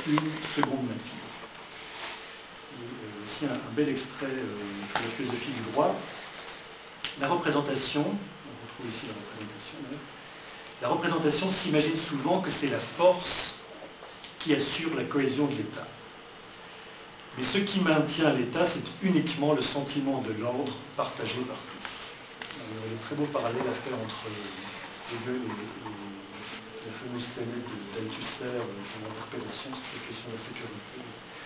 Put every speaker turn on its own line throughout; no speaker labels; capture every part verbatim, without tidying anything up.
une seconde nature. Et, euh, ici un, un bel extrait euh, de la philosophie du droit. La représentation, on retrouve ici la représentation, ouais. La représentation s'imagine souvent que c'est la force qui assure la cohésion de l'État. Mais ce qui maintient l'État, c'est uniquement le sentiment de l'ordre partagé par tous. Il y a un très beau parallèle à faire entre Hegel et, et la fameuse scène de d'Althusser, son interpellation sur cette question de la sécurité.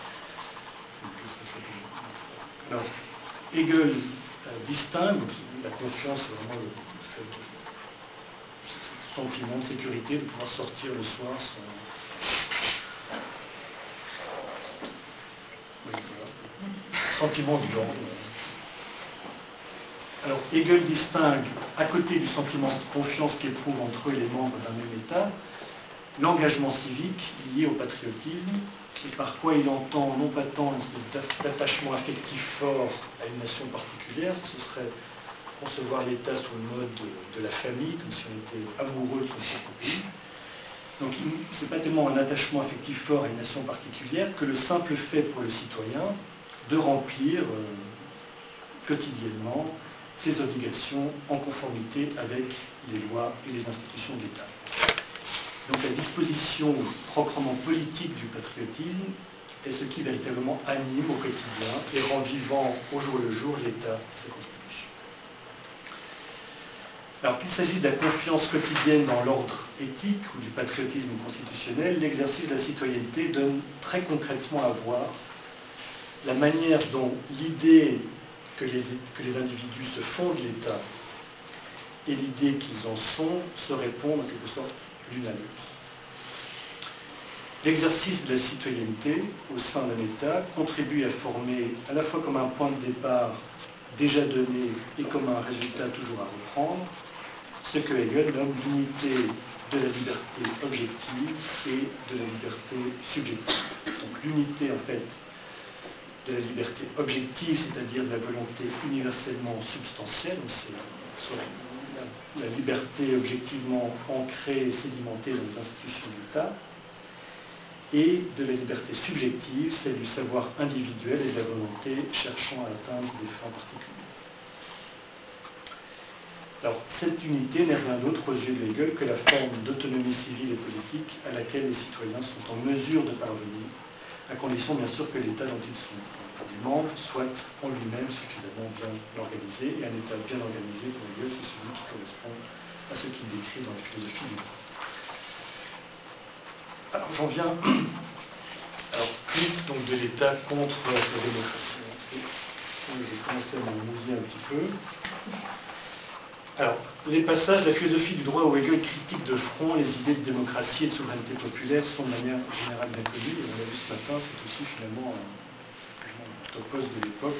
Alors, Hegel euh, distingue, la confiance est vraiment le, le fait de ce sentiment de sécurité, de pouvoir sortir le soir sans... Oui, voilà. Sentiment de l'ordre. Alors, Hegel distingue, à côté du sentiment de confiance qu'éprouvent entre eux les membres d'un même État, l'engagement civique lié au patriotisme, et par quoi il entend non pas tant une espèce d'attachement affectif fort à une nation particulière, ce serait concevoir l'État sous le mode de, de la famille, comme si on était amoureux de son propre pays. Donc ce n'est pas tellement un attachement affectif fort à une nation particulière que le simple fait pour le citoyen de remplir euh, quotidiennement ses obligations en conformité avec les lois et les institutions de l'État. Donc la disposition proprement politique du patriotisme est ce qui véritablement anime au quotidien et rend vivant au jour le jour l'État et sa constitution. Alors qu'il s'agisse de la confiance quotidienne dans l'ordre éthique ou du patriotisme constitutionnel, l'exercice de la citoyenneté donne très concrètement à voir la manière dont l'idée que les, que les individus se font de l'État et l'idée qu'ils en sont se répondent en quelque sorte l'une à l'autre. L'exercice de la citoyenneté au sein d'un État contribue à former à la fois comme un point de départ déjà donné et comme un résultat toujours à reprendre, ce que Hegel nomme l'unité de la liberté objective et de la liberté subjective. Donc l'unité en fait de la liberté objective, c'est-à-dire de la volonté universellement substantielle, c'est la, la liberté objectivement ancrée et sédimentée dans les institutions de l'État, et de la liberté subjective, celle du savoir individuel et de la volonté cherchant à atteindre des fins particulières. Alors, cette unité n'est rien d'autre aux yeux de Hegel que la forme d'autonomie civile et politique à laquelle les citoyens sont en mesure de parvenir, à condition bien sûr que l'État dont ils sont les membres soit en lui-même suffisamment bien organisé, et un État bien organisé pour Hegel, c'est celui qui correspond à ce qu'il décrit dans la philosophie du droit. Alors j'en viens alors culte donc de l'État contre la démocratie. Je vais commencer à m'en mouiller un petit peu. Alors, les passages de la philosophie du droit où Hegel critique de front les idées de démocratie et de souveraineté populaire sont de manière générale bien connues. Et on l'a vu ce matin, c'est aussi finalement un topos de l'époque.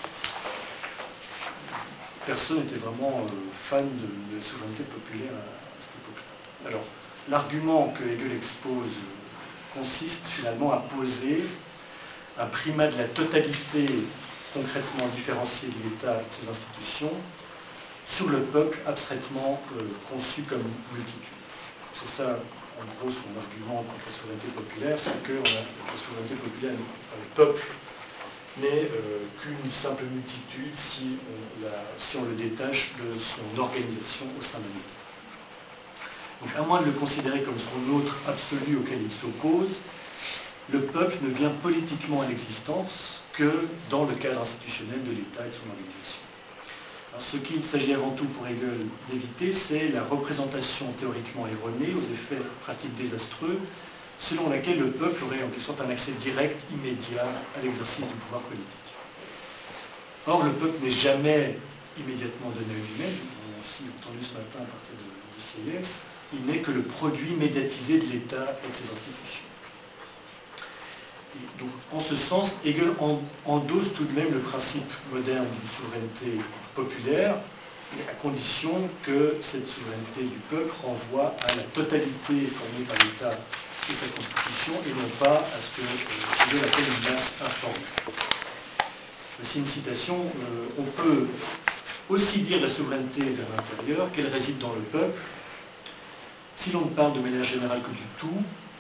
Personne n'était vraiment fan de, de la souveraineté populaire à cette époque-là. Alors, l'argument que Hegel expose consiste finalement à poser un primat de la totalité concrètement différenciée de l'État et de ses institutions sur le peuple abstraitement euh, conçu comme multitude. C'est ça, en gros, son argument contre la souveraineté populaire, c'est que la souveraineté populaire, le peuple, n'est euh, qu'une simple multitude si on, la, si on le détache de son organisation au sein de l'État. Donc, à moins de le considérer comme son autre absolu auquel il s'oppose, le peuple ne vient politiquement à l'existence que dans le cadre institutionnel de l'État et de son organisation. Alors, ce qu'il s'agit avant tout pour Hegel d'éviter, c'est la représentation théoriquement erronée, aux effets pratiques désastreux, selon laquelle le peuple aurait en quelque sorte un accès direct, immédiat à l'exercice du pouvoir politique. Or, le peuple n'est jamais immédiatement donné à lui-même, on l'a aussi entendu ce matin à partir de, de C I S, il n'est que le produit médiatisé de l'État et de ses institutions. Et donc, en ce sens, Hegel endosse tout de même le principe moderne d'une souveraineté populaire, à condition que cette souveraineté du peuple renvoie à la totalité formée par l'État et sa constitution, et non pas à ce que euh, Hegel appelle une masse informée. Voici une citation, euh, on peut aussi dire la souveraineté vers l'intérieur qu'elle réside dans le peuple, si l'on ne parle de manière générale que du tout,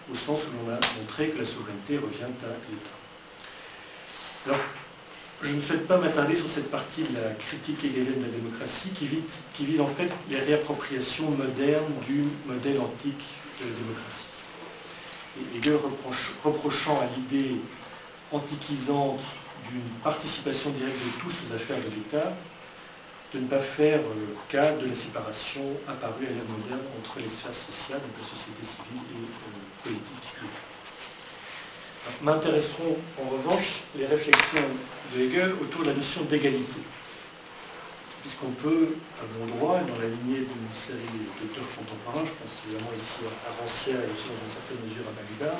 au sens où l'on a montré que la souveraineté revient à l'État. Alors, je ne souhaite pas m'attarder sur cette partie de la critique hegelienne de la démocratie qui vise, qui vise en fait les réappropriations modernes du modèle antique de la démocratie. Et Hegel reproche, reprochant à l'idée antiquisante d'une participation directe de tous aux affaires de l'État, de ne pas faire euh, cas de la séparation apparue à l'ère moderne entre les sphères sociales, donc la société civile et euh, politique. M'intéresseront en revanche les réflexions de Hegel autour de la notion d'égalité. Puisqu'on peut, à bon droit, dans la lignée d'une série d'auteurs contemporains, je pense évidemment ici à Rancière et aussi dans une certaine mesure à Balibar,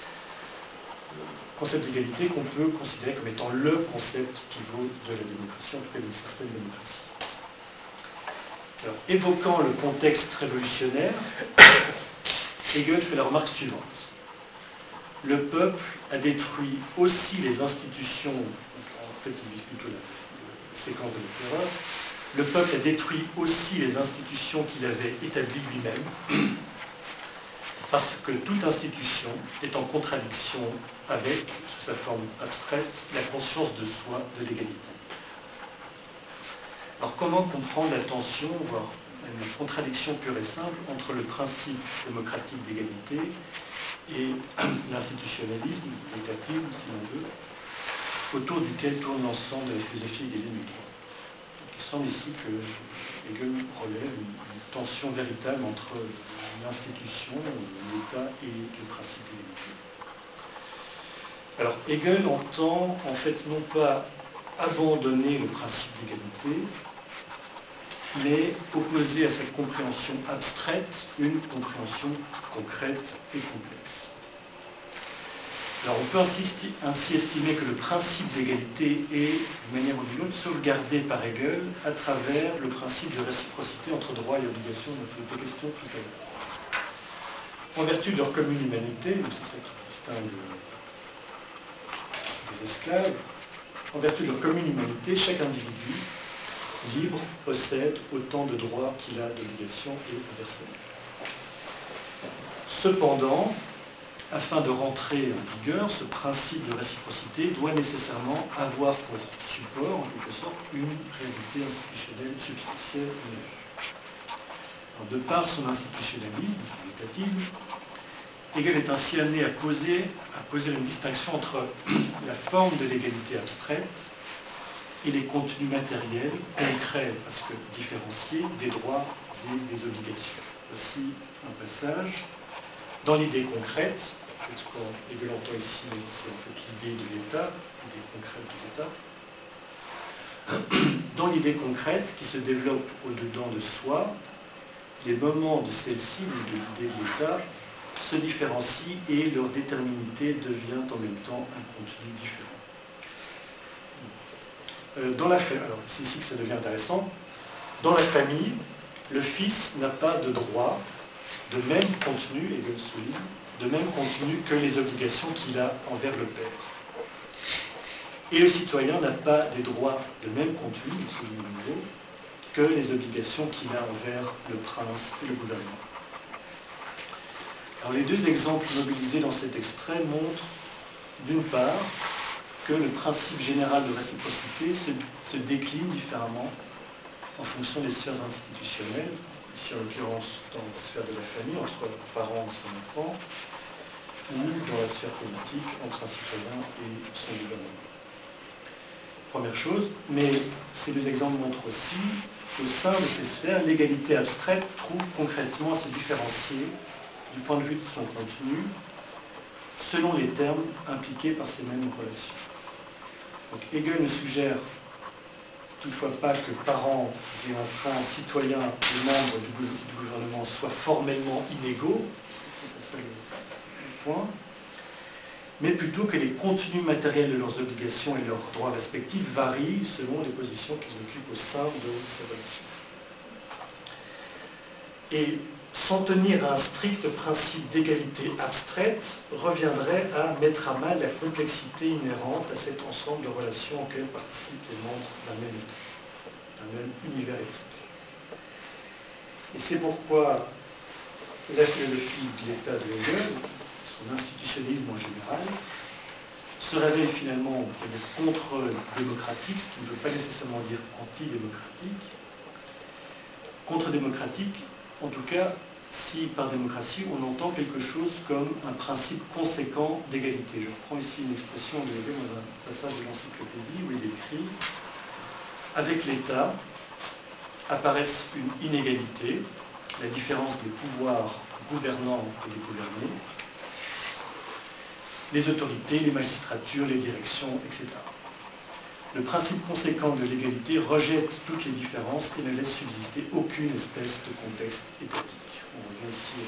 le concept d'égalité qu'on peut considérer comme étant le concept pivot de la démocratie, en tout cas d'une certaine démocratie. Alors, évoquant le contexte révolutionnaire, Hegel fait la remarque suivante. Le peuple a détruit aussi les institutions, en fait il vise plutôt la, la séquence de la terreur, le peuple a détruit aussi les institutions qu'il avait établies lui-même, parce que toute institution est en contradiction avec, sous sa forme abstraite, la conscience de soi de l'égalité. Alors comment comprendre la tension, voire une contradiction pure et simple, entre le principe démocratique d'égalité et l'institutionnalisme, l'étatisme, si l'on veut, autour duquel tourne l'ensemble de la philosophie hegelienne du droit. Il semble ici que Hegel relève une, une tension véritable entre l'institution, l'État et le principe d'égalité. Alors Hegel entend en fait non pas abandonner le principe d'égalité, mais opposer à cette compréhension abstraite une compréhension concrète et complexe. Alors on peut ainsi, ainsi estimer que le principe d'égalité est, d'une manière ou d'une autre, sauvegardé par Hegel à travers le principe de réciprocité entre droit et obligation dont il était question tout à l'heure. En vertu de leur commune humanité, donc c'est ça qui distingue des esclaves, en vertu de leur commune humanité, chaque individu libre possède autant de droits qu'il a d'obligations et inversement. Cependant, afin de rentrer en vigueur, ce principe de réciprocité doit nécessairement avoir pour support, en quelque sorte, une réalité institutionnelle substantielle. Alors, de par son institutionnalisme, son étatisme, Hegel est ainsi amené à poser, à poser une distinction entre la forme de l'égalité abstraite et les contenus matériels, concrets, parce que différenciés, des droits et des obligations. Voici un passage. Dans l'idée concrète, ce qu'on Hegel entend ici, c'est en fait l'idée de l'État, l'idée concrète de l'État. Dans l'idée concrète qui se développe au-dedans de soi, les moments de celle-ci, ou de l'idée de l'État, se différencient et leur déterminité devient en même temps un contenu différent. Dans la famille, alors c'est ici que ça devient intéressant, dans la famille, le fils n'a pas de droit de même contenu, et de souligne, de même contenu que les obligations qu'il a envers le père. Et le citoyen n'a pas des droits de même contenu, il souligne de nouveau, que les obligations qu'il a envers le prince et le gouvernement. Alors les deux exemples mobilisés dans cet extrait montrent, d'une part, que le principe général de réciprocité se, se décline différemment en fonction des sphères institutionnelles, ici en l'occurrence dans la sphère de la famille, entre un parent et son enfant, ou dans la sphère politique, entre un citoyen et son gouvernement. Première chose, mais ces deux exemples montrent aussi qu'au sein de ces sphères, l'égalité abstraite trouve concrètement à se différencier du point de vue de son contenu, selon les termes impliqués par ces mêmes relations. Donc Hegel ne suggère toutefois pas que parents et enfants, citoyens et membres du, du gouvernement soient formellement inégaux, c'est ça le, le point, mais plutôt que les contenus matériels de leurs obligations et leurs droits respectifs varient selon les positions qu'ils occupent au sein de ces relations. Et s'en tenir à un strict principe d'égalité abstraite reviendrait à mettre à mal la complexité inhérente à cet ensemble de relations auxquelles participent les membres d'un même État, d'un même univers éthique. Et c'est pourquoi la philosophie de l'État de Hegel, constitutionnalisme en général, se révèle finalement contre-démocratique, ce qui ne veut pas nécessairement dire antidémocratique. Contre-démocratique, en tout cas, si par démocratie on entend quelque chose comme un principe conséquent d'égalité. Je reprends ici une expression de Hegel dans un passage de l'encyclopédie où il écrit « Avec l'État apparaissent une inégalité, la différence des pouvoirs gouvernants et des gouvernés, les autorités, les magistratures, les directions, et cetera. Le principe conséquent de l'égalité rejette toutes les différences et ne laisse subsister aucune espèce de contexte étatique. » On revient ici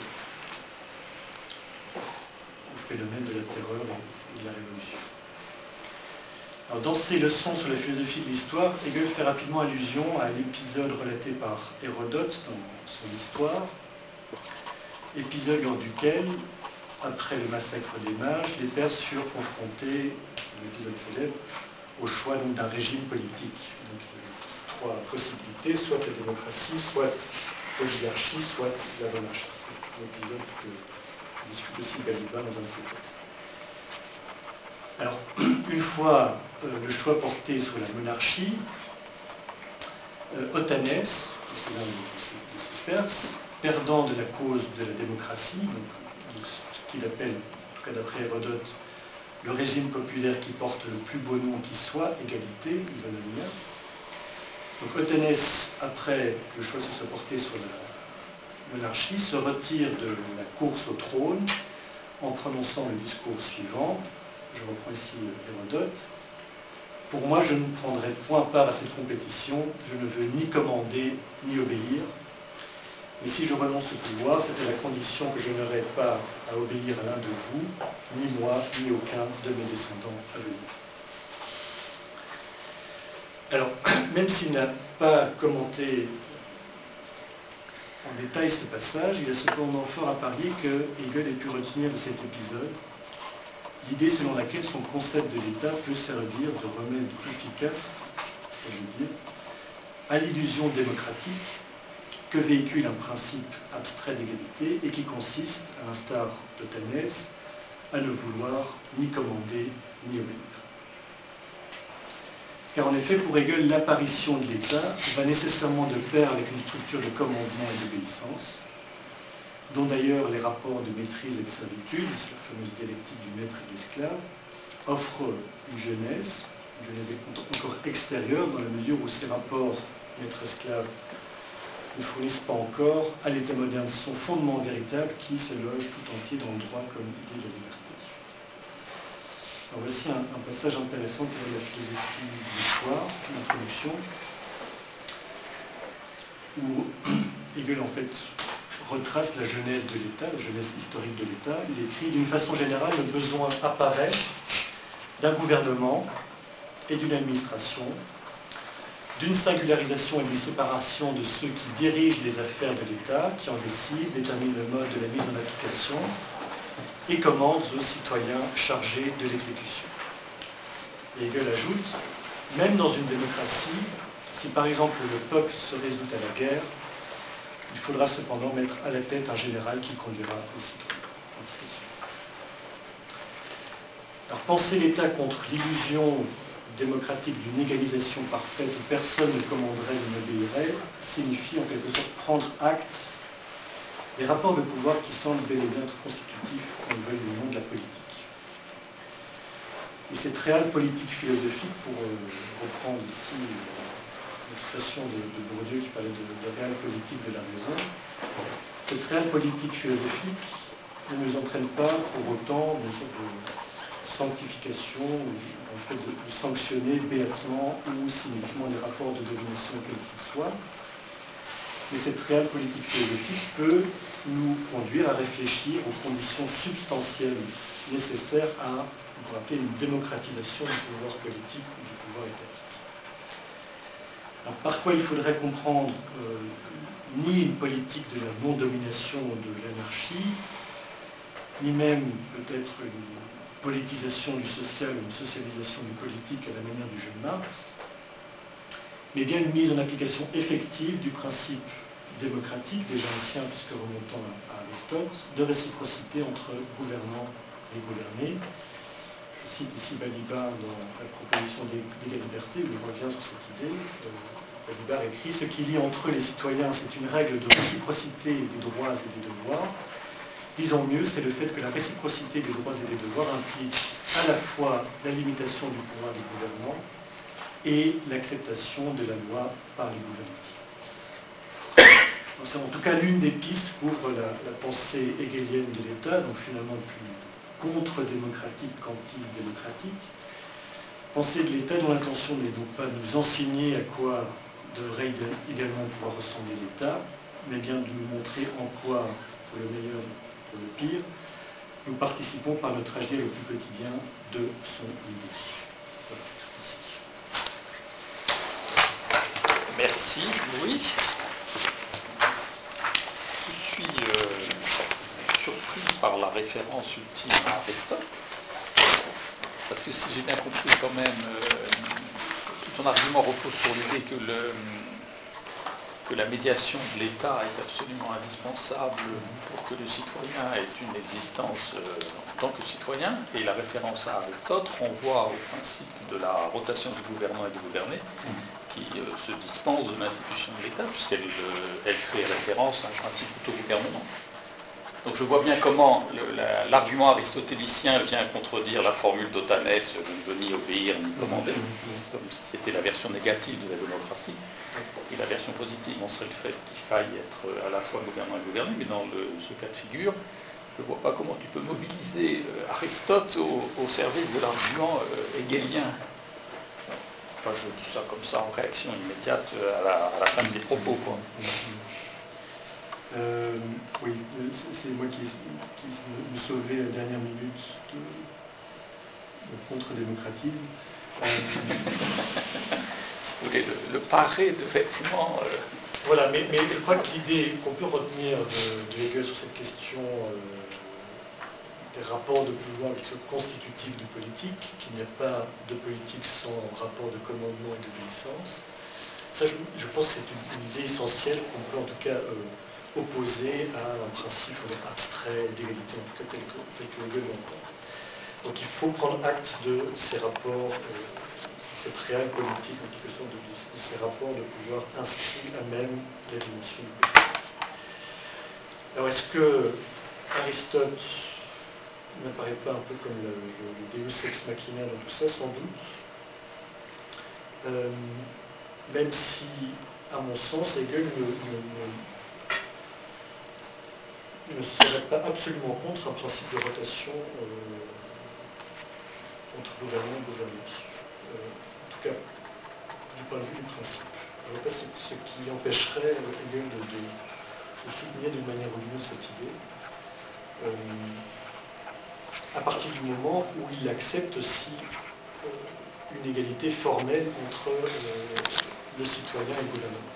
au phénomène de la terreur et de la révolution. Alors, dans ses leçons sur la philosophie de l'histoire, Hegel fait rapidement allusion à l'épisode relaté par Hérodote dans son histoire, épisode lors duquel, après le massacre des mages, les Perses furent confrontés, c'est un épisode célèbre, au choix d'un régime politique. Donc, il y a trois possibilités, soit la démocratie, soit l'oligarchie, soit la monarchie. C'est un épisode que discute aussi Galiba dans un de ses textes. Alors, une fois euh, le choix porté sur la monarchie, euh, Otanès, c'est l'un de, de ces Perses, perdant de la cause de la démocratie, donc de ce qu'il appelle, en tout cas d'après Hérodote, le régime populaire qui porte le plus beau nom qui soit, égalité, isonomia. Donc Otanès, après que le choix se soit porté sur la monarchie, se retire de la course au trône en prononçant le discours suivant. Je reprends ici Hérodote. « Pour moi, je ne prendrai point part à cette compétition. Je ne veux ni commander, ni obéir. Mais si je renonce au pouvoir, c'est à la condition que je n'aurai pas à obéir à l'un de vous, ni moi, ni aucun de mes descendants à venir. » Alors, même s'il n'a pas commenté en détail ce passage, il y a cependant fort à parier que Hegel ait pu retenir de cet épisode l'idée selon laquelle son concept de l'État peut servir de remède efficace, je veux dire, à l'illusion démocratique que véhicule un principe abstrait d'égalité et qui consiste, à l'instar de Tanès, à ne vouloir ni commander ni obéir. Car en effet, pour Hegel, l'apparition de l'État va nécessairement de pair avec une structure de commandement et d'obéissance, dont d'ailleurs les rapports de maîtrise et de servitude, c'est la fameuse dialectique du maître et de l'esclave, offrent une genèse, une genèse encore extérieure, dans la mesure où ces rapports maître-esclave ne fournissent pas encore à l'État moderne son fondement véritable qui se loge tout entier dans le droit comme idée de liberté. Alors voici un, un passage intéressant tiré de la philosophie de l'histoire, une introduction, où Hegel en fait retrace la genèse de l'État, la genèse historique de l'État. Il écrit: d'une façon générale, le besoin apparaît d'un gouvernement et d'une administration, d'une singularisation et d'une séparation de ceux qui dirigent les affaires de l'État, qui en décident, déterminent le mode de la mise en application et commandent aux citoyens chargés de l'exécution. Et Hegel ajoute, même dans une démocratie, si par exemple le peuple se résout à la guerre, il faudra cependant mettre à la tête un général qui conduira les citoyens. Alors penser l'État contre l'illusion démocratique d'une égalisation parfaite où personne ne commanderait ni n'obéirait signifie en quelque sorte prendre acte des rapports de pouvoir qui semblent bel et bien être constitutifs, qu'on le veuille ou non, de la politique. Et cette réelle politique philosophique, pour euh, reprendre ici euh, l'expression de, de Bourdieu qui parlait de, de réelle politique de la raison, cette réelle politique philosophique ne nous entraîne pas pour autant une sorte de sanctification, en fait de, de sanctionner béatement ou cyniquement les rapports de domination quels qu'ils soient. Mais cette réelle politique philosophique peut nous conduire à réfléchir aux conditions substantielles nécessaires à ce qu'on pourrait appeler une démocratisation du pouvoir politique ou du pouvoir étatique. Alors, par quoi il faudrait comprendre euh, ni une politique de la non-domination ou de l'anarchie, ni même peut-être une politisation du social ou une socialisation du politique à la manière du jeune Marx, mais bien une mise en application effective du principe démocratique, déjà ancien puisque remontant à Aristote, de réciprocité entre gouvernants des gouvernés. Je cite ici Balibar dans la proposition d'égale liberté, où il revient sur cette idée. Balibar écrit « Ce qui lie entre eux les citoyens, c'est une règle de réciprocité des droits et des devoirs. Disons mieux, c'est le fait que la réciprocité des droits et des devoirs implique à la fois la limitation du pouvoir des gouvernants et l'acceptation de la loi par les gouvernés. » C'est en tout cas l'une des pistes qu'ouvre la, la pensée hegelienne de l'État, donc finalement plus contre-démocratique qu'anti-démocratique. Pensée de l'État dont l'intention n'est donc pas de nous enseigner à quoi devrait idéalement pouvoir ressembler l'État, mais bien de nous montrer en quoi, pour le meilleur, pour le pire, nous participons par notre agir le plus quotidien de son idée. Voilà,
merci. Merci, Louis. Je suis euh, surpris par la référence ultime à Aristote, parce que si j'ai bien compris quand même, euh, tout ton argument repose sur l'idée que, le, que la médiation de l'État est absolument indispensable pour que le citoyen ait une existence euh, en tant que citoyen, et la référence à Aristote renvoie au principe de la rotation du gouvernant et du gouverné, qui euh, se dispense de l'institution de l'État, puisqu'elle euh, elle fait référence à un principe auto-gouvernement. Donc je vois bien comment l'argument aristotélicien vient contredire la formule d'Otanès, je ne veux ni obéir ni commander, comme si c'était la version négative de la démocratie. Et la version positive, on serait le fait qu'il faille être à la fois gouvernant et gouverné, mais dans le, ce cas de figure, je ne vois pas comment tu peux mobiliser Aristote au, au service de l'argument euh, hegelien. Enfin, je dis ça comme ça en réaction immédiate à la, à la fin de mes propos, quoi.
Euh, oui, c'est moi qui, qui me sauvais à la dernière minute de, de contre-démocratisme. Euh,
Vous voulez le, le parer de vêtements euh...
Voilà, mais, mais je crois que l'idée qu'on peut retenir de, de Hegel sur cette question euh, des rapports de pouvoir qui sont constitutifs de politique, qu'il n'y a pas de politique sans rapport de commandement et d'obéissance, ça je, je pense que c'est une, une idée essentielle qu'on peut en tout cas euh, opposé à un principe abstrait d'égalité, en tout cas tel que, tel que Hegel l'entend. Donc il faut prendre acte de ces rapports, euh, cette réelle politique, en quelque sorte, de, de ces rapports de pouvoir inscrits à même la dimension du politique. Alors est-ce que Aristote n'apparaît pas un peu comme le, le, le Deus ex machina dans tout ça? Sans doute. Euh, même si, à mon sens, Hegel ne, ne, ne ne serait pas absolument contre un principe de rotation euh, entre gouvernement et gouverné. Euh, en tout cas, du point de vue du principe. Je ne vois pas ce, ce qui empêcherait Hegel de, de, de soutenir d'une manière ou d'une autre cette idée, euh, à partir du moment où il accepte aussi euh, une égalité formelle entre euh, le citoyen et le gouvernement.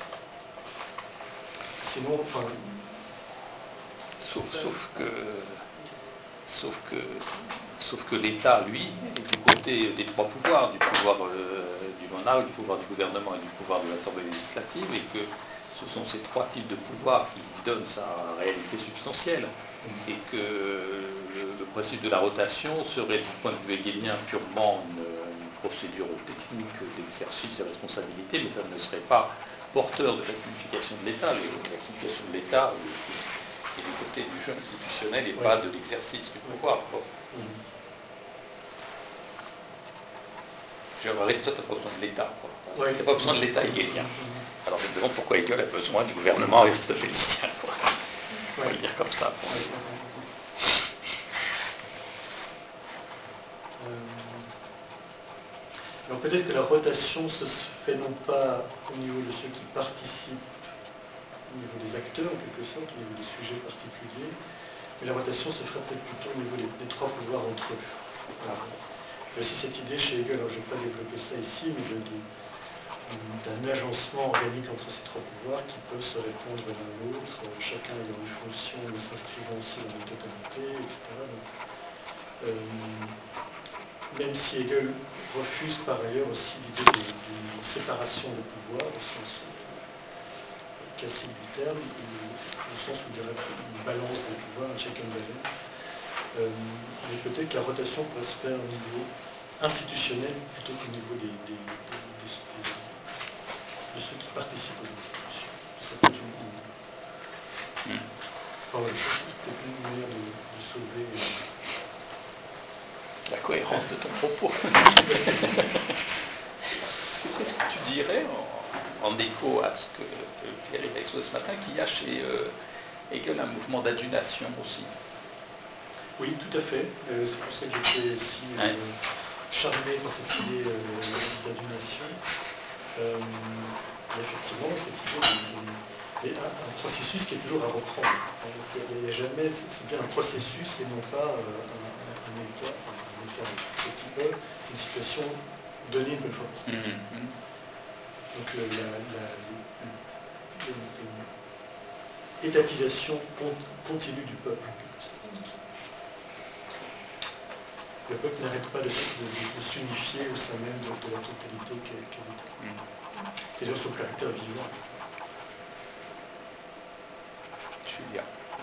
Sinon, enfin,
Sauf, sauf que, sauf que, sauf que l'État, lui, est du côté des trois pouvoirs, du pouvoir euh, du monarque, du pouvoir du gouvernement et du pouvoir de l'Assemblée législative, et que ce sont ces trois types de pouvoirs qui donnent sa réalité substantielle, et que le, le principe de la rotation serait, du point de vue hegelien, purement une, une procédure technique d'exercice de responsabilité, mais ça ne serait pas porteur de la signification de l'État. La signification de l'État est du côté du jeu institutionnel et oui. Pas de l'exercice du pouvoir. Mmh. Aristote n'a pas besoin de l'État. Il n'a pas besoin de l'État hegelien. Alors je me demande pourquoi Hegel a besoin du gouvernement aristotélicien. On va le dire comme ça. Quoi.
Alors peut-être que la rotation se fait non pas au niveau de ceux qui participent, au niveau des acteurs en quelque sorte, au niveau des sujets particuliers, mais la rotation se ferait peut-être plutôt au niveau des, des trois pouvoirs entre eux. Voilà. Il y a aussi cette idée chez Hegel, alors je ne vais pas développer ça ici, mais de, de, d'un agencement organique entre ces trois pouvoirs qui peuvent se répondre l'un à l'autre, chacun ayant une fonction mais s'inscrivant aussi dans une totalité, et cetera. Donc, euh, même si Hegel refuse par ailleurs aussi l'idée d'une séparation des pouvoirs, au sens classique du terme, au sens où il y aurait une balance des pouvoirs, un check and balance. euh, mais peut-être que la rotation pourrait se faire au niveau institutionnel plutôt qu'au niveau des, des, des, des, des, de ceux qui participent aux institutions. Ce serait peut-être une, une, enfin, ouais, peut-être une manière de, de sauver euh,
la cohérence de ton propos. Est-ce que c'est ce que tu dirais en, en écho à ce que Pierre a exposé ce matin, qu'il y a chez euh, Hegel un mouvement d'adulation aussi?
Oui, tout à fait. Euh, c'est pour ça que j'étais si euh, ouais. charmé par cette idée euh, d'adulation. Euh, et effectivement, cette idée de, de, un, un processus qui est toujours à reprendre. Donc, il n'y a jamais, c'est bien un processus et non pas euh, un, un état, un état un petit peu, une situation donnée une fois pour toutes. Mm-hmm. Donc euh, la, la, la, la étatisation continue du peuple. Le peuple n'arrête pas de, de, de, de s'unifier au sein même de, de la totalité qu'est qu l'État. Mmh. C'est-à-dire son caractère vivant.
Julia.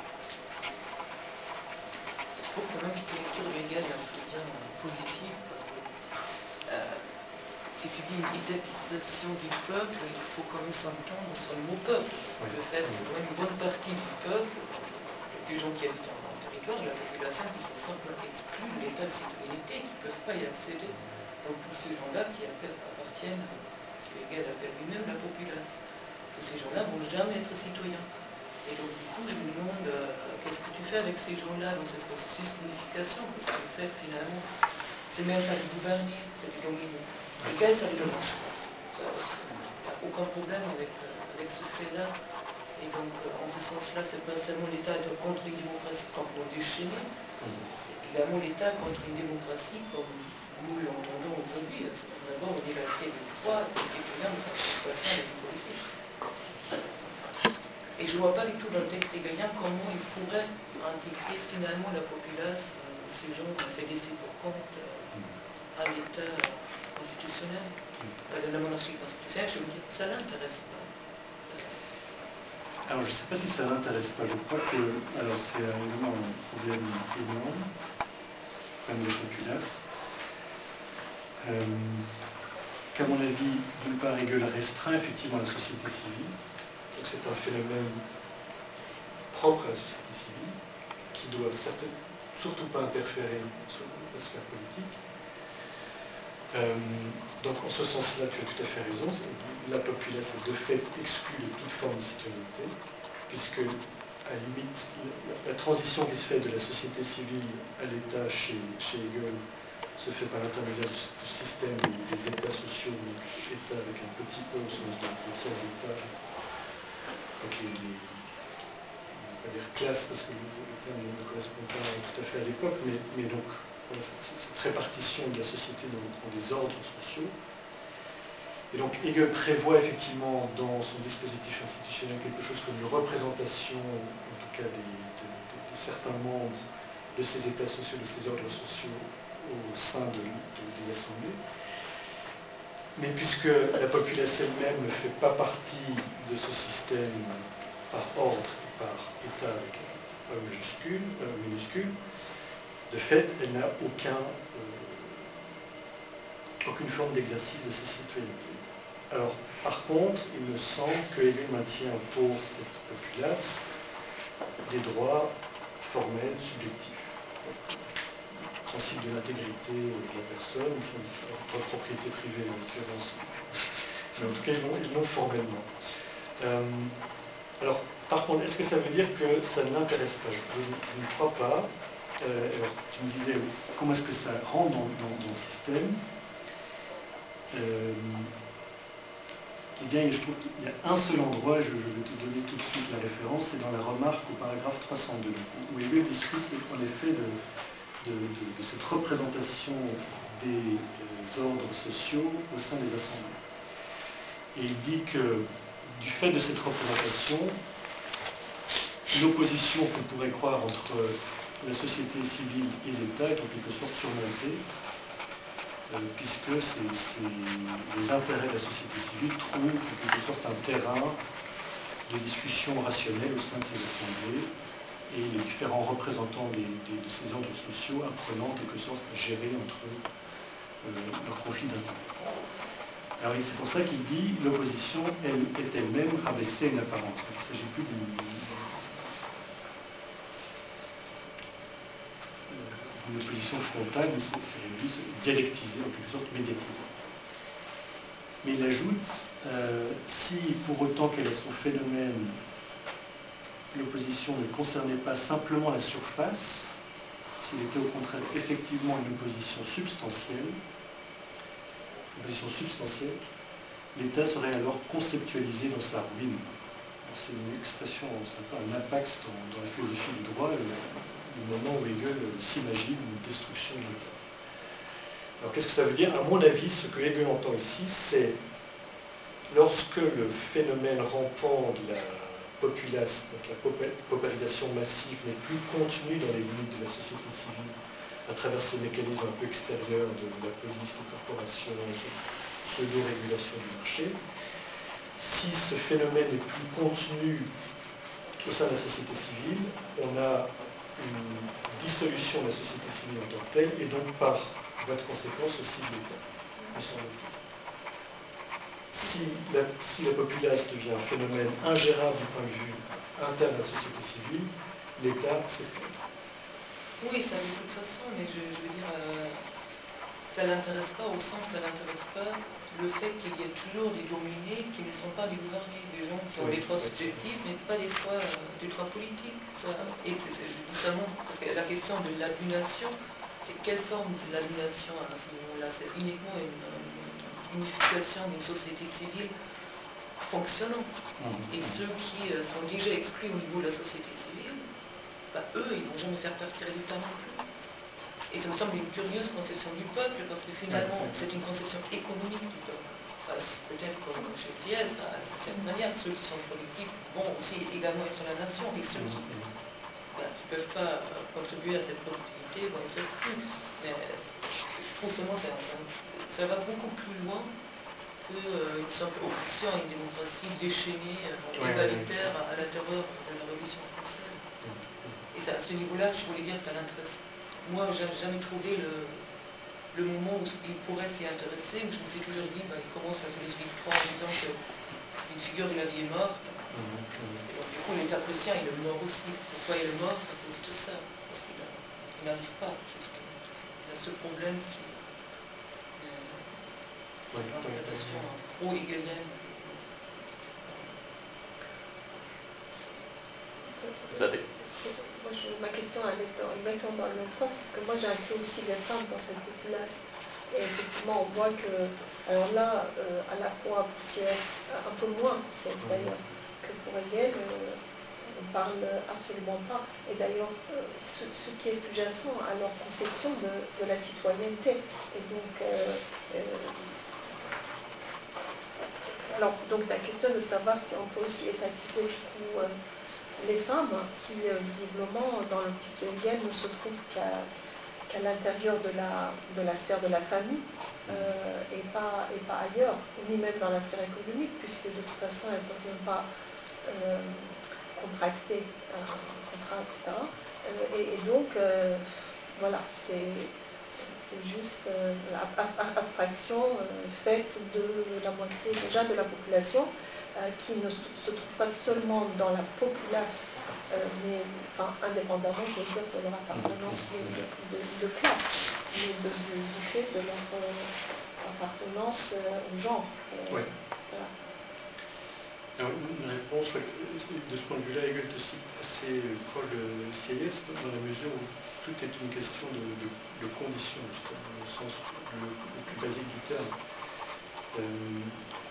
Je trouve quand même que la lecture de Hegel est un peu bien positive, parce que euh, si tu dis une étatisation du peuple, il faut quand même s'entendre sur le mot peuple. Parce que oui. Le fait que une bonne partie du peuple, des gens qui habitent en la population qui se sentent exclus de l'état de citoyenneté, qui ne peuvent pas y accéder. Donc tous ces gens-là qui appartiennent à ce que Hegel appelle lui-même la populace, tous ces gens-là ne vont jamais être citoyens. Et donc du coup je me demande euh, qu'est-ce que tu fais avec ces gens-là dans ce processus d'unification, parce que peut-être finalement c'est même pas de gouverner, c'est de dominer. Hegel ça ne le dérange pas. Il n'y a aucun problème avec, euh, avec ce fait-là. Et donc, en ce sens-là, c'est pas seulement l'État contre une démocratie complètement déchaînée, c'est également l'État contre une démocratie comme nous l'entendons aujourd'hui. D'abord, une égalité de droits des citoyens de participation à la vie politique. Et je ne vois pas du tout dans le texte hegelien comment il pourrait intégrer finalement la populace, euh, ces gens qui ont fait laisser pour compte euh, à l'État constitutionnel, euh, de la monarchie constitutionnelle. Je me dis que ça ne l'intéresse pas.
Alors, je ne sais pas si ça l'intéresse pas. Je crois que, alors c'est évidemment un problème énorme, comme de populace, euh, qu'à mon avis, d'une part, Hegel restreint effectivement la société civile. Donc c'est un phénomène propre à la société civile, qui doit surtout pas interférer sur la sphère politique. Euh, donc en ce sens-là, tu as tout à fait raison, la populace est de fait exclue de toute forme de citoyenneté, puisque à la limite, la, la transition qui se fait de la société civile à l'État chez, chez Hegel se fait par l'intermédiaire du, du système des, des États sociaux, donc État avec un petit peu au sens de, de tiers États, donc les, les, on ne va pas dire classe parce que le, le terme ne correspond pas tout à fait à l'époque, mais, mais donc voilà, cette, cette répartition de la société dans, dans des ordres sociaux. Et donc Hegel prévoit effectivement dans son dispositif institutionnel quelque chose comme une représentation, en tout cas des, de, de, de certains membres de ces états sociaux, de ces ordres sociaux au sein de, de, des assemblées. Mais puisque la populace elle-même ne fait pas partie de ce système par ordre et par état avec un E majuscule, un minuscule, de fait, elle n'a aucun, euh, aucune forme d'exercice de sa citoyenneté. Alors, par contre, il me semble que Hegel maintient pour cette populace des droits formels, subjectifs. Le principe de l'intégrité de la personne, son droit de propriété privée en l'occurrence. Mais en tout cas, ils l'ont formellement. Euh, alors, par contre, est-ce que ça veut dire que ça ne l'intéresse pas? Je, je, je ne crois pas. Euh, alors, tu me disais, comment est-ce que ça rentre dans, dans, dans le système? euh, Eh bien, je trouve qu'il y a un seul endroit, je, je vais te donner tout de suite la référence, c'est dans la remarque au paragraphe trois cent deux, où Hegel discute en effet de, de, de, de cette représentation des, des ordres sociaux au sein des assemblées. Et il dit que du fait de cette représentation, l'opposition qu'on pourrait croire entre la société civile et l'État est en quelque sorte surmontée, euh, puisque c'est, c'est, les intérêts de la société civile trouvent en quelque sorte un terrain de discussion rationnelle au sein de ces assemblées, et les différents représentants des, des, de ces ordres sociaux apprenant en quelque sorte à gérer entre eux euh, leurs conflits d'intérêts. Alors c'est pour ça qu'il dit l'opposition elle, est elle-même rabaissée à une apparence. Donc, il ne s'agit plus d'une une opposition frontale, mais c'est juste dialectisée, en quelque sorte médiatisée. Mais il ajoute, euh, si pour autant qu'elle ait son phénomène, l'opposition ne concernait pas simplement la surface, s'il était au contraire effectivement une opposition substantielle, une opposition substantielle, l'État serait alors conceptualisé dans sa ruine. C'est une expression, c'est un peu un impact dans, dans la philosophie du droit, le, le moment où Hegel s'imagine une destruction de l'État. Alors qu'est-ce que ça veut dire? À mon avis, ce que Hegel entend ici, c'est lorsque le phénomène rampant de la populace, donc la paupérisation massive, n'est plus contenu dans les limites de la société civile, à travers ces mécanismes un peu extérieurs de la police, des corporations, pseudo-régulation du marché, si ce phénomène est plus contenu au sein de la société civile, on a une dissolution de la société civile en tant que telle, et donc par voie de conséquence aussi de l'État, me semble-t-il. Si la, si la populace devient un phénomène ingérable du point de vue interne de la société civile, l'État s'effondre.
Oui, ça de toute façon, mais je, je veux dire, euh, ça ne l'intéresse pas au sens, ça ne l'intéresse pas le fait qu'il y ait toujours des dominés qui ne sont pas des gouvernés, des gens qui ont oui, des droits subjectifs, mais pas des droits, euh, des droits politiques. Ça, et je dis ça non, parce que la question de l'aliénation, c'est quelle forme de l'aliénation à ce moment-là? C'est uniquement une, une unification des sociétés civiles fonctionnant. Et ceux qui euh, sont déjà exclus au niveau de la société civile, bah, eux, ils ne vont jamais faire partir l'État non plus. Et ça me semble une curieuse conception du peuple, parce que finalement, c'est une conception économique du peuple. Enfin, peut-être comme chez Sieyès, d'une certaine manière, ceux qui sont politiques vont aussi également être la nation, et ceux qui ne bah, peuvent pas contribuer à cette productivité vont être exclus. Mais je, je trouve seulement que ça, ça, ça va beaucoup plus loin qu'une simple opposition à une démocratie déchaînée, égalitaire à, à l'intérieur de la Révolution française. Et ça, à ce niveau-là, je voulais dire que ça l'intéresse. Moi, je n'ai jamais trouvé le, le moment où il pourrait s'y intéresser, où je me suis toujours dit, bah, il commence la philosophie de Troyes en disant qu'une figure de la vie est morte. Et donc, du coup, l'État prussien, il est mort aussi. Pourquoi il est mort? À cause de ça. Parce qu'il n'arrive pas, justement. Il a ce problème qui est une interprétation pro-hégelienne.
Vous avez
Moi, je, ma question elle est dans, exactement dans le même sens, que moi j'ai inclus aussi les femmes dans cette populace. Et effectivement, on voit que, alors là, euh, à la fois pour Sieyès, un peu moins pour Sieyès d'ailleurs, que pour Hegel, euh, on ne parle absolument pas. Et d'ailleurs, euh, ce, ce qui est sous-jacent à leur conception de, de la citoyenneté. Et donc, euh, euh, alors, donc la question de savoir si on peut aussi étatiser du coup euh, les femmes qui, euh, visiblement, dans l'optique de Hegel, ne se trouvent qu'à qu'à l'intérieur de la, de la sphère de la famille euh, et, pas, et pas ailleurs, ni même dans la sphère économique, puisque de toute façon, elles ne peuvent même pas euh, contracter un contrat, et cetera. Euh, et, et donc, euh, voilà, c'est juste euh, l'abstraction euh, faite de la moitié déjà de la population, Euh, qui ne se trouve pas seulement dans la populace, euh, mais enfin, indépendamment, je veux dire, de leur appartenance de, de, de classe, mais de, du, du fait de leur euh, appartenance euh, au genre. Euh,
oui.
Voilà.
Alors, une réponse, de ce point de vue-là, Hegel est aussi assez proche de Sieyès, dans la mesure où tout est une question de, de, de conditions, justement, au sens le, le plus basique du terme. Euh,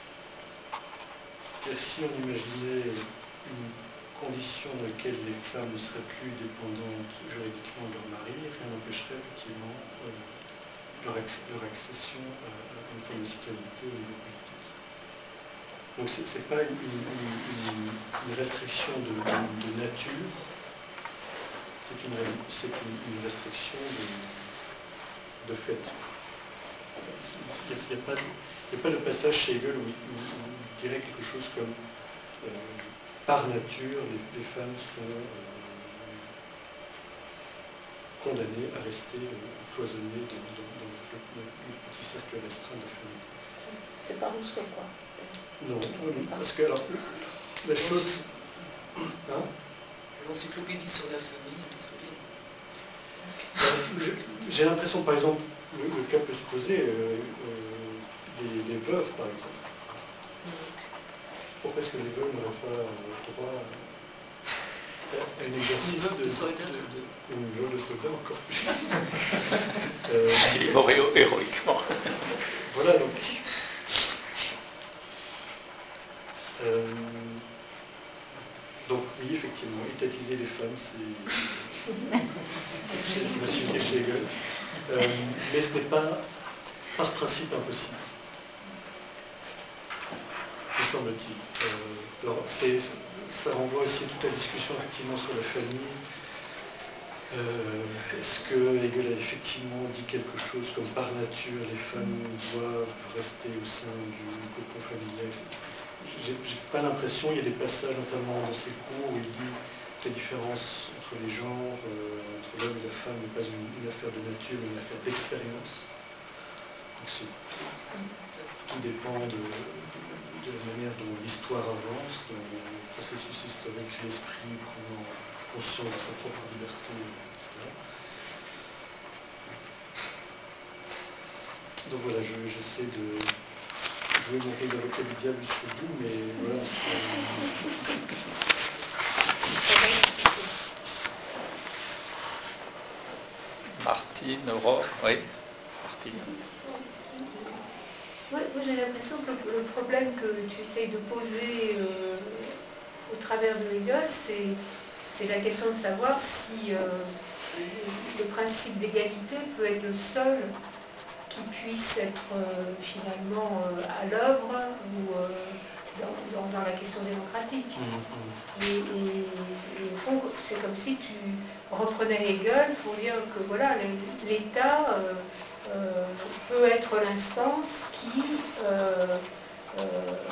Si on imaginait une condition dans laquelle les femmes ne seraient plus dépendantes juridiquement de leur mari, rien n'empêcherait effectivement euh, leur, acc leur accession à, à une forme de citoyenneté au niveau politique. Donc ce n'est pas une, une, une, une restriction de, de, de nature, c'est une, une, une restriction de, de fait. Il n'y a, a, a pas de passage chez Hegel où, où, où il dirait quelque chose comme euh, par nature, les, les femmes sont euh, condamnés à rester euh, cloisonnés dans, dans, dans le, le, le petit cercle restreint de la famille.
C'est pas Rousseau, quoi.
Non, oui, parce que alors, la chose... Hein,
l'encyclopédie sur la famille,
euh, j'ai l'impression, par exemple, le, le cas peut se poser euh, euh, des, des veuves, par exemple. Pourquoi est-ce que les veuves n'auraient pas euh, droit à un exercice de, de, de, de une veuve de soldat encore plus? euh,
Il est mort héro héroïquement.
Voilà, donc... Euh, donc oui, effectivement, étatiser les femmes, c'est M. Hegel. Euh, mais ce n'est pas par principe impossible, me semble-t-il. Euh, alors, ça renvoie aussi à toute la discussion effectivement sur la famille. Euh, Est-ce que Hegel a effectivement dit quelque chose comme par nature les femmes doivent rester au sein du cocon familial? J'ai pas l'impression, il y a des passages notamment dans ses cours où il dit que la différence entre les genres, euh, entre l'homme et la femme n'est pas une, une affaire de nature, mais une affaire d'expérience. Donc tout dépend de, de, de la manière dont l'histoire avance, dans le processus historique, l'esprit prenant conscience de sa propre liberté, et cetera. Donc voilà, j'essaie je, de jouer mon rôle d'avocat du diable jusqu'au bout, mais voilà.
Martine, Aurore, oui. Martine.
Oui, moi j'ai l'impression que le problème que tu essayes de poser euh, au travers de Hegel, c'est la question de savoir si euh, le principe d'égalité peut être le seul qui puisse être euh, finalement euh, à l'œuvre ou euh, dans, dans, dans la question démocratique. Mmh. Et, et, et au fond, c'est comme si tu reprenais Hegel pour dire que voilà, l'État euh, euh, peut être l'instance qui euh, euh,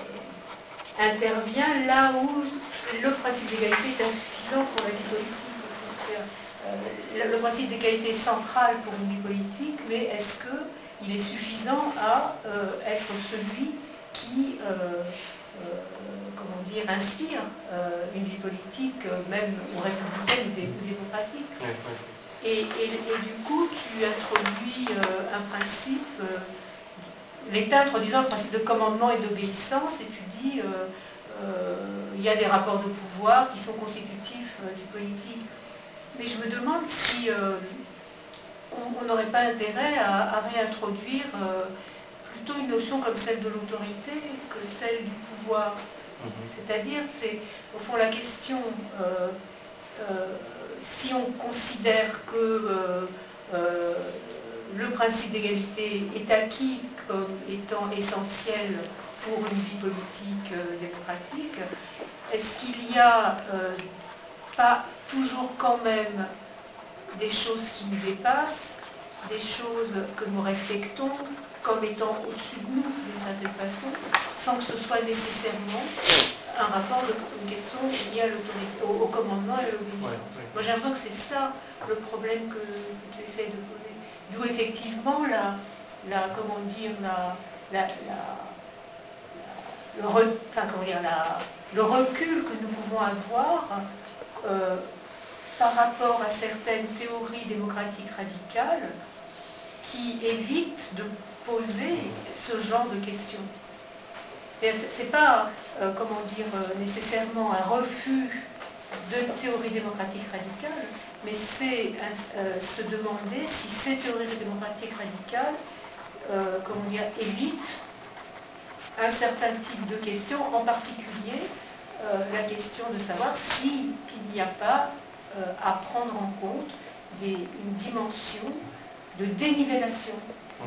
intervient là où le principe d'égalité est insuffisant pour la vie politique. Euh, le principe d'égalité est central pour une vie politique, mais est-ce que il est suffisant à euh, être celui qui, euh, euh, comment dire, inspire euh, une vie politique, euh, même ou républicaine ou démocratique.
Ouais, ouais.
Et, et, et du coup, tu introduis euh, un principe, euh, l'État introduisant le principe de commandement et d'obéissance, et tu dis, euh, euh, il y a des rapports de pouvoir qui sont constitutifs euh, du politique. Mais je me demande si... Euh, on n'aurait pas intérêt à, à réintroduire euh, plutôt une notion comme celle de l'autorité que celle du pouvoir. Mm-hmm. C'est-à-dire, c'est au fond la question, euh, euh, si on considère que euh, euh, le principe d'égalité est acquis comme étant essentiel pour une vie politique euh, démocratique, est-ce qu'il y a euh, pas toujours quand même des choses qui nous dépassent, des choses que nous respectons comme étant au-dessus de nous d'une certaine façon, sans que ce soit nécessairement un rapport de une question liée à l'autorité, au, au commandement et à l'obéissance. Ouais, ouais. Moi j'ai l'impression que c'est ça le problème que, que tu essayes de poser. D'où effectivement la, la, comment dire, la, la, la, le, re, enfin, comment dire, la, le recul que nous pouvons avoir euh, par rapport à certaines théories démocratiques radicales qui évitent de poser ce genre de questions. C'est pas, euh, comment dire, nécessairement un refus de théories démocratiques radicales, mais c'est euh, se demander si ces théories démocratiques radicales, euh, comment dire, évitent un certain type de questions, en particulier euh, la question de savoir s'il n'y a pas Euh, à prendre en compte des, une dimension de dénivellation euh,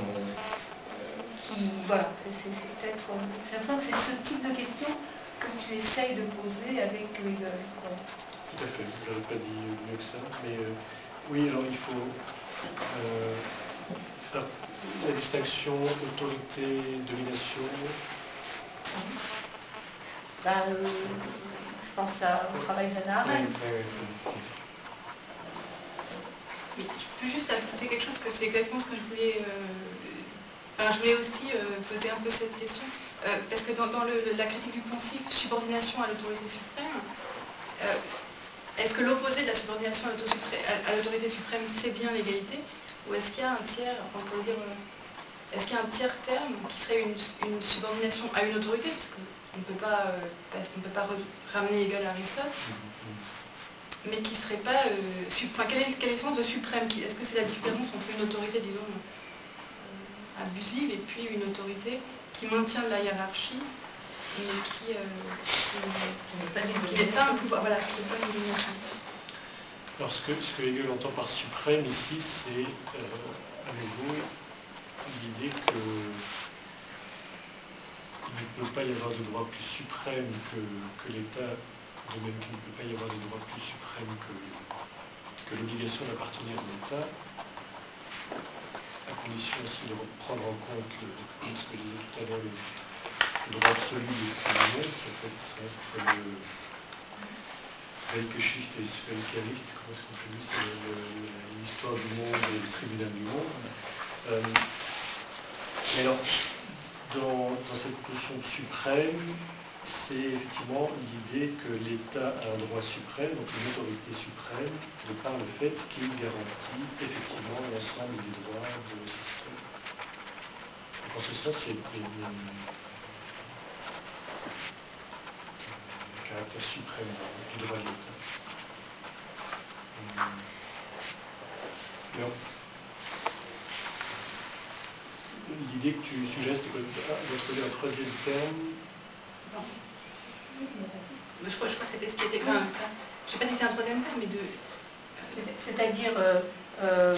qui, voilà, c'est peut-être, j'ai l'impression que c'est ce type de question que tu essayes de poser avec Hegel.
Tout à fait, je n'aurais pas dit mieux que ça, mais euh, oui, alors il faut euh, faire la distinction autorité-domination.
Ben, euh, je pense à, au travail d'Hannah Arendt.
Oui, oui, oui.
Mais tu
peux juste ajouter quelque chose, que c'est exactement ce que je voulais... Euh, enfin, je voulais aussi euh, poser un peu cette question, euh, parce que dans, dans le, la critique du poncif, subordination à l'autorité suprême, euh, est-ce que l'opposé de la subordination à l'autorité suprême, c'est bien l'égalité, ou est-ce qu'il y a un tiers, enfin, on peut dire, euh, est-ce qu'il y a un tiers terme qui serait une, une subordination à une autorité, parce qu'on ne peut pas, euh, parce qu'on ne peut pas ramener Hegel à Aristote, mais qui ne serait pas... Euh, enfin, quel est, quel est le sens de suprême? Est-ce que c'est la différence entre une autorité, disons, euh, abusive et puis une autorité qui maintient la hiérarchie, mais qui, euh, qui n'est pas un pouvoir, voilà, qui n'est pas une domination?
Alors ce que, ce que Hegel entend par suprême ici, c'est euh, à nouveau l'idée que il ne peut pas y avoir de droit plus suprême que, que l'État, de même qu'il ne peut pas y avoir de droit plus suprême que, que l'obligation d'appartenir à l'État, à condition aussi de prendre en compte le, ce que je disais tout à l'heure, le, le droit absolu discriminé, qui en fait serait le Weltgeschichte et Weltgericht, comment est-ce qu'on peut dire, c'est l'histoire du monde et le tribunal du monde. Euh, mais alors, dans, dans cette notion de suprême, c'est effectivement l'idée que l'État a un droit suprême, donc une autorité suprême, de par le fait qu'il garantit effectivement l'ensemble des droits de ses citoyens. Donc en ce sens, il y a une, un caractère suprême du droit de l'État. Alors, l'idée que tu suggères, c'était d'introduire un troisième terme.
Non. Je crois, je crois que c'était ce qui était... Enfin, je ne sais pas si c'est un troisième terme, mais de...
C'est-à-dire... Euh, euh,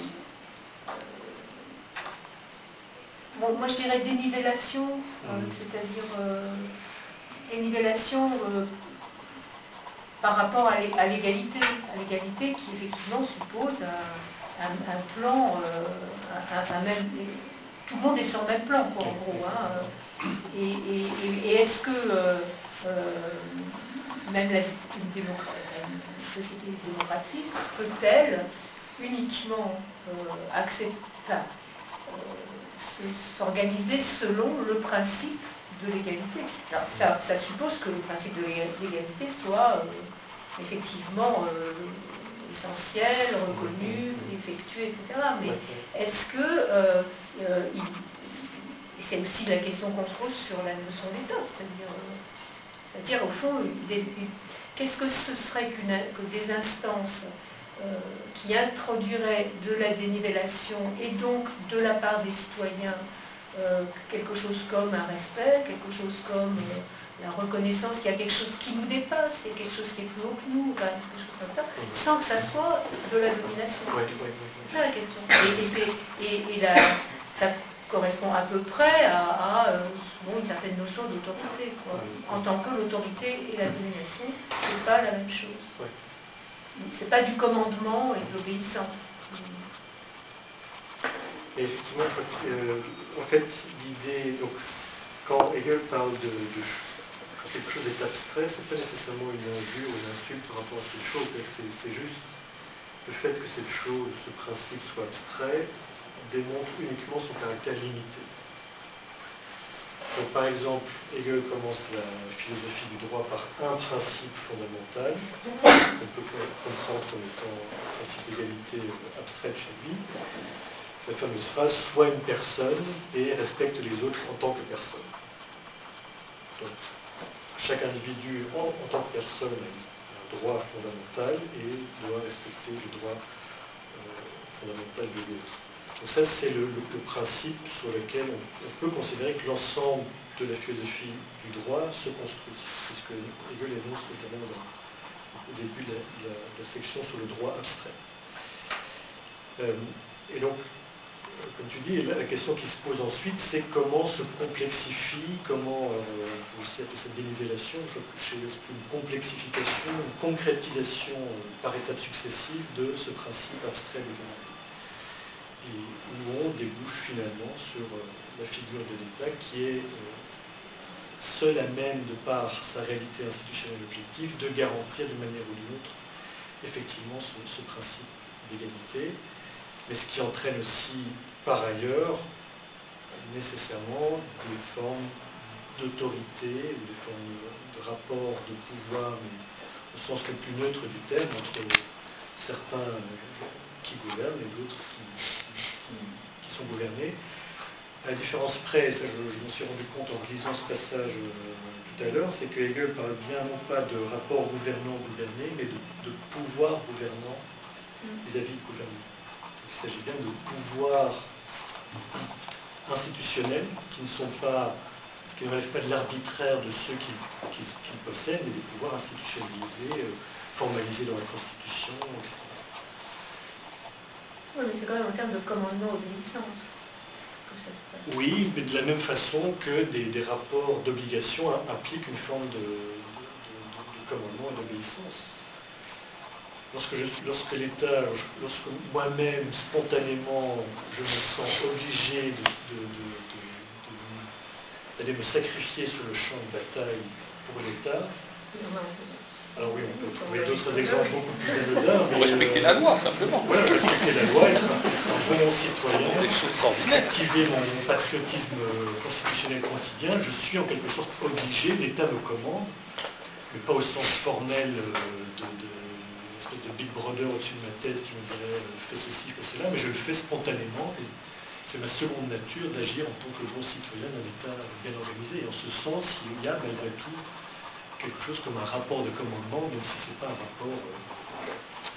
bon, moi, je dirais dénivellation, euh, mmh. c'est-à-dire euh, dénivellation euh, par rapport à l'égalité, à l'égalité qui, effectivement, suppose un, un, un plan, euh, un, un même... Tout le monde est sur le même plan, quoi, en gros. Hein. Et, et, et est-ce que euh, euh, même la, une, une société démocratique peut-elle uniquement euh, accepter, enfin, euh, s'organiser selon le principe de l'égalité? Alors ça, ça suppose que le principe de l'égalité soit euh, effectivement euh, essentiel, reconnu, effectué, et cetera. Mais est-ce que euh, euh, il, c'est aussi la question qu'on se pose sur la notion d'État, c'est-à-dire, euh, c'est-à-dire au fond, qu'est-ce que ce serait qu'une, que des instances euh, qui introduiraient de la dénivellation et donc de la part des citoyens euh, quelque chose comme un respect, quelque chose comme euh, la reconnaissance qu'il y a quelque chose qui nous dépasse, il y a quelque chose qui est plus haut que nous, enfin, quelque chose comme ça, sans que ça soit de la domination. C'est ça la question. Et, et, c'est, et, et la, ça correspond à peu près à, à euh, bon, une certaine notion d'autorité. En tant que l'autorité et la domination, c'est pas la même chose. C'est pas du commandement et de l'obéissance.
Et effectivement, euh, en fait, l'idée, donc, quand Hegel parle de, de quand quelque chose est abstrait, c'est pas nécessairement une injure ou une insulte par rapport à cette chose, c'est, c'est juste le fait que cette chose, ce principe soit abstrait, démontre uniquement son caractère limité. Donc, par exemple, Hegel commence la philosophie du droit par un principe fondamental, qu'on peut comprendre comme étant un principe d'égalité abstrait chez lui. Cette fameuse phrase, soit une personne et respecte les autres en tant que personne. Donc, chaque individu en, en tant que personne a un droit fondamental et doit respecter le droit euh, fondamental de l'autre. Donc ça, c'est le, le, le principe sur lequel on, on peut considérer que l'ensemble de la philosophie du droit se construit. C'est ce que Hegel énonce notamment dans, au début de la, de, la, de la section sur le droit abstrait. Euh, et donc, comme tu dis, la question qui se pose ensuite, c'est comment se complexifie, comment, euh, on peut aussi appeler ça dénivellation, chez une complexification, une concrétisation par étapes successives de ce principe abstrait d'égalité. Et où on débouche finalement sur euh, la figure de l'État qui est euh, seule à même, de par sa réalité institutionnelle objective, de garantir d'une manière ou d'une autre effectivement ce, ce principe d'égalité. mais ce qui entraîne aussi, par ailleurs, nécessairement des formes d'autorité, des formes de rapport de pouvoir, mais au sens le plus neutre du terme, entre certains qui gouvernent et d'autres qui, qui, qui sont gouvernés. À la différence près, ça je, je m'en suis rendu compte en lisant ce passage euh, tout à l'heure, c'est que Hegel parle bien non pas de rapport gouvernant-gouverné, mais de, de pouvoir gouvernant vis-à-vis de gouvernement. Donc, il s'agit bien de pouvoirs institutionnels qui ne sont pas, qui ne relèvent pas de l'arbitraire de ceux qui, qui, qui le possèdent, mais des pouvoirs institutionnalisés, euh, formalisés dans la Constitution, et cetera.
Oui, mais c'est quand même en termes de commandement-obéissance.
Oui, mais de la même façon que des, des rapports d'obligation impliquent une forme de, de, de, de commandement et d'obéissance. Lorsque, je, lorsque l'État, lorsque moi-même, spontanément, je me sens obligé d'aller me sacrifier sur le champ de bataille pour l'État, alors oui, on peut trouver d'autres exemples beaucoup plus anodins.
Pour respecter euh, la loi, simplement.
Voilà, respecter la loi, être un bon citoyen,
des choses ordinaires.
Activer mon patriotisme constitutionnel quotidien, je suis en quelque sorte obligé, l'État me commande, mais pas au sens formel de, de une espèce de Big Brother au-dessus de ma tête qui me dirait fais ceci, fais cela, mais je le fais spontanément. C'est ma seconde nature d'agir en tant que bon citoyen d'un État bien organisé. Et en ce sens, il y a malgré tout quelque chose comme un rapport de commandement, même si ce n'est pas un rapport euh,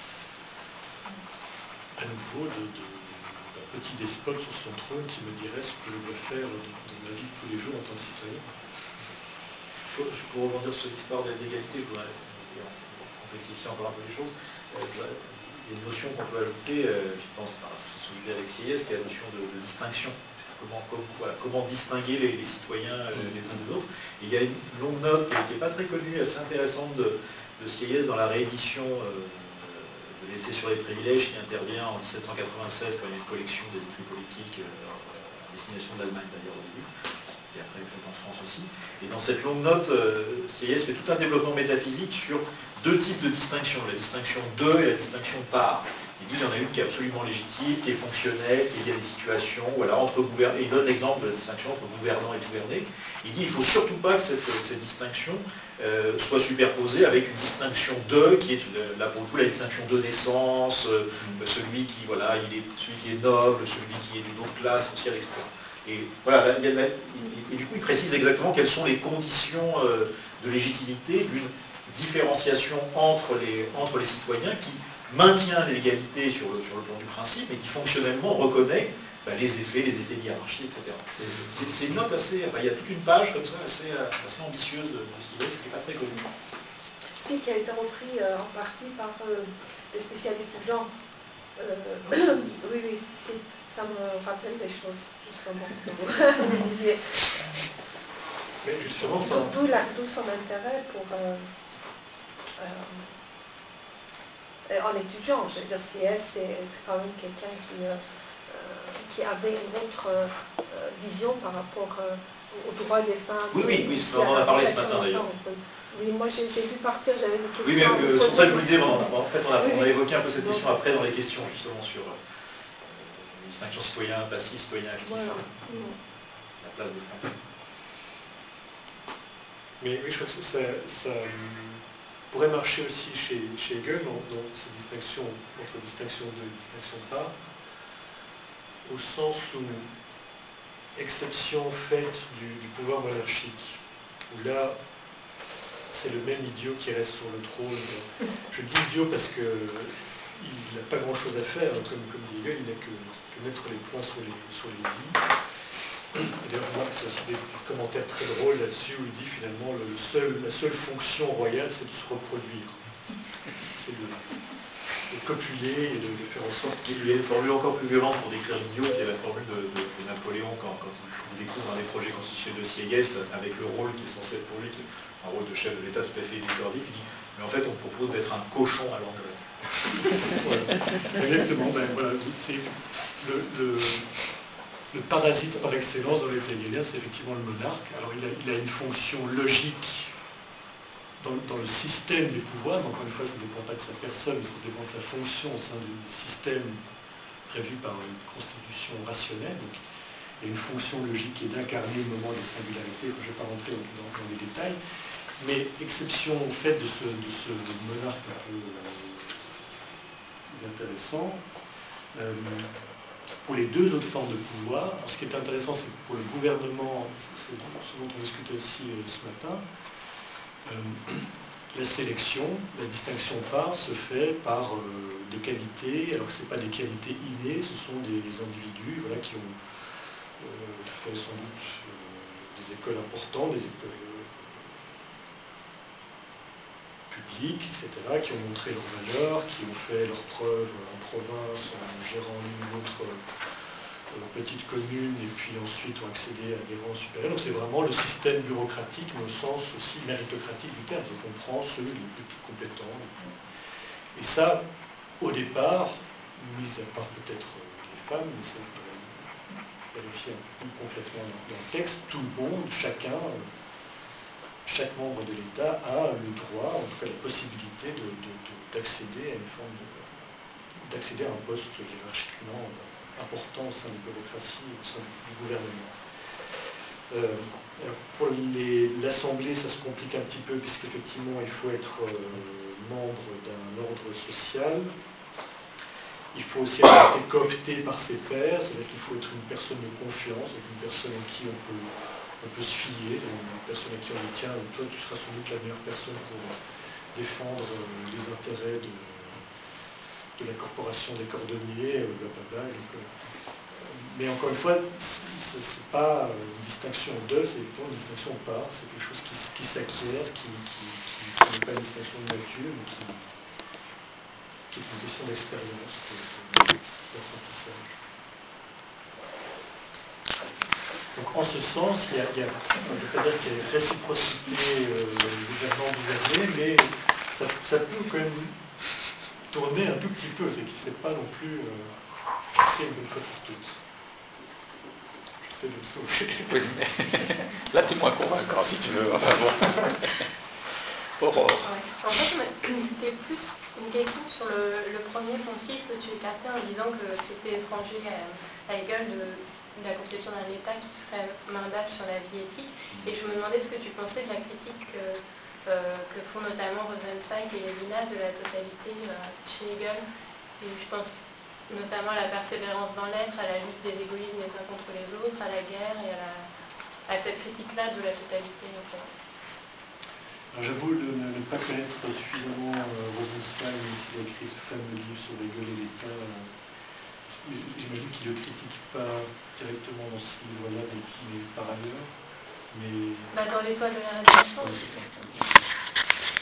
à nouveau de, de, d'un petit despote sur son trône qui me dirait ce que je dois faire dans ma vie de tous les jours en tant que citoyen.
Pour, pour rebondir sur l'histoire de l'égalité, je voudrais complexifier encore un peu les choses. Euh, il y a une notion qu'on peut ajouter, euh, je pense, par celui avec Sieyès, qui est la notion de, de distinction. Comment, comme, voilà, comment distinguer les, les citoyens euh, les uns des autres. Et il y a une longue note qui n'est pas très connue, assez intéressante de, de Sieyès dans la réédition euh, de l'essai sur les privilèges qui intervient en dix-sept cent quatre-vingt-seize quand il y a une collection des écrits politiques euh, à destination de l'Allemagne d'ailleurs au début, et après faite en France aussi. Et dans cette longue note, euh, Sieyès fait tout un développement métaphysique sur deux types de distinctions, la distinction de et la distinction par. Il dit qu'il y en a une qui est absolument légitime, qui est fonctionnelle, qui est liée à des situations, voilà, entre gouvernants. Il donne l'exemple de la distinction entre gouvernant et gouverné. Il dit qu'il ne faut surtout pas que cette, cette distinction euh, soit superposée avec une distinction de, qui est là pour le coup la distinction de naissance, euh, celui qui voilà, il est celui qui est noble, celui qui est d'une autre classe sociale, et cetera. Et voilà, il y a, et, et du coup il précise exactement quelles sont les conditions euh, de légitimité d'une différenciation entre les, entre les citoyens qui maintient l'égalité sur le, sur le plan du principe, mais qui fonctionnellement reconnaît bah, les effets, les effets d'hierarchie, et cetera. C'est une note assez... Enfin, il y a toute une page comme ça, assez, assez ambitieuse de, de ce qui n'est pas très connu.
Si, qui a été repris euh, en partie par euh, des spécialistes du genre. Euh, oui, oui, si, si, ça me rappelle des choses, justement, ce que vous me disiez.
Mais justement,
d'où son intérêt pour... Euh, euh, en étudiant, je veux dire, Sieyès, c'est quand même quelqu'un qui, euh, qui avait une autre euh, vision par rapport euh, aux droits des femmes.
Oui, oui, oui, on en a parlé ce matin d'ailleurs.
Oui, moi j'ai dû partir, j'avais des questions.
Oui, mais euh, c'est pour ça que je vous le disais, en fait on a, on a évoqué un peu cette question après dans les questions, justement, sur euh, les distinctions citoyen, passif, citoyen, actif, voilà. La place des femmes.
Mais oui, je crois que ça... ça pourrait marcher aussi chez, chez Hegel, dans, dans ces distinctions, entre distinction de et distinction par, au sens où, exception faite du, du pouvoir monarchique, où là, c'est le même idiot qui reste sur le trône. Je dis idiot parce qu'il n'a pas grand-chose à faire, comme, comme dit Hegel, il n'a que, que mettre les points sur les, sur les i. D'ailleurs, on remarque qu'il y a aussi des commentaires très drôles là-dessus où il dit finalement le seul, la seule fonction royale, c'est de se reproduire. C'est de, de copuler et de, de faire en sorte
qu'il y ait une formule encore plus violente pour décrire l'idiot, qui est la formule de, de, de Napoléon quand, quand il découvre un des projets constitutionnels de Sieyès, avec le rôle qui est censé être pour lui, qui est un rôle de chef de l'État tout à fait décordé, il dit mais en fait on propose d'être un cochon à l'anglais.
Voilà. Exactement, ben voilà, c'est le, le Le parasite par excellence dans l'État hegelien, c'est effectivement le monarque. Alors il a, il a une fonction logique dans, dans le système des pouvoirs, mais encore une fois, ça ne dépend pas de sa personne, mais ça dépend de sa fonction au sein du système prévu par une constitution rationnelle. Donc, il y a une fonction logique qui est d'incarner le moment des singularités. Je ne vais pas rentrer dans, dans les détails. Mais exception au fait de ce, de ce monarque un peu euh, intéressant, euh, pour les deux autres formes de pouvoir, alors ce qui est intéressant, c'est que pour le gouvernement, c'est ce dont on discutait aussi euh, ce matin, euh, la sélection, la distinction par se fait par euh, des qualités, alors que ce n'est pas des qualités innées, ce sont des individus voilà, qui ont euh, fait sans doute euh, des écoles importantes, des écoles publics, et cetera, qui ont montré leurs valeurs, qui ont fait leurs preuves en province en gérant une autre euh, petite commune et puis ensuite ont accédé à des rangs supérieurs. Donc c'est vraiment le système bureaucratique, mais au sens aussi méritocratique du terme. Donc on prend ceux les plus compétents. Les plus... Et ça, au départ, mis à part peut-être les femmes, mais ça il faut vérifier un peu plus complètement dans le texte, tout le monde, chacun, chaque membre de l'État a le droit, en tout cas la possibilité de, de, de, d'accéder à une forme de, d'accéder à un poste hiérarchiquement important au sein de la bureaucratie, au sein du gouvernement. Euh, pour les, l'Assemblée, ça se complique un petit peu puisqu'effectivement il faut être euh, membre d'un ordre social. Il faut aussi avoir été coopté par ses pairs, c'est-à-dire qu'il faut être une personne de confiance, une personne en qui on peut on peut se fier, une personne à qui on dit tiens, toi tu seras sans doute la meilleure personne pour défendre les intérêts de, de la corporation des cordonniers, blablabla. Donc, euh, mais encore une fois, ce n'est pas une distinction de, c'est plutôt une distinction par, c'est quelque chose qui, qui s'acquiert, qui, qui, qui, qui n'est pas une distinction de nature, mais qui, qui est une question d'expérience, d'apprentissage. Donc en ce sens, il y a, il y a on ne peut pas dire qu'il y a une réciprocité euh, gouvernant-gouverné, mais ça, ça peut quand même tourner un tout petit peu, c'est qu'il ne s'est pas non plus euh, fixé une bonne fois pour toutes. J'essaie de me sauver.
Oui, mais là tu es moins convaincant si tu veux. Enfin, bon. Aurore.
Ouais. En fait, c'était plus une question sur le, le premier poncif que tu écartais en disant que c'était étranger à, à Hegel de la conception d'un État qui ferait main basse sur la vie éthique. Et je me demandais ce que tu pensais de la critique que, euh, que font notamment Rosenzweig et Lévinas de la totalité euh, chez Hegel. Et je pense notamment à la persévérance dans l'être, à la lutte des égoïsmes les uns contre les autres, à la guerre et à, la, à cette critique-là de la totalité. En fait.
J'avoue ne, ne pas connaître suffisamment euh, Rosenzweig, même s'il a écrit ce fameux livre sur Hegel et l'État. Euh, J'imagine qu'il ne le critique pas directement dans ce livre-là, mais par ailleurs. Mais...
Bah dans l'étoile de la révolution.
Ouais, c'est ça.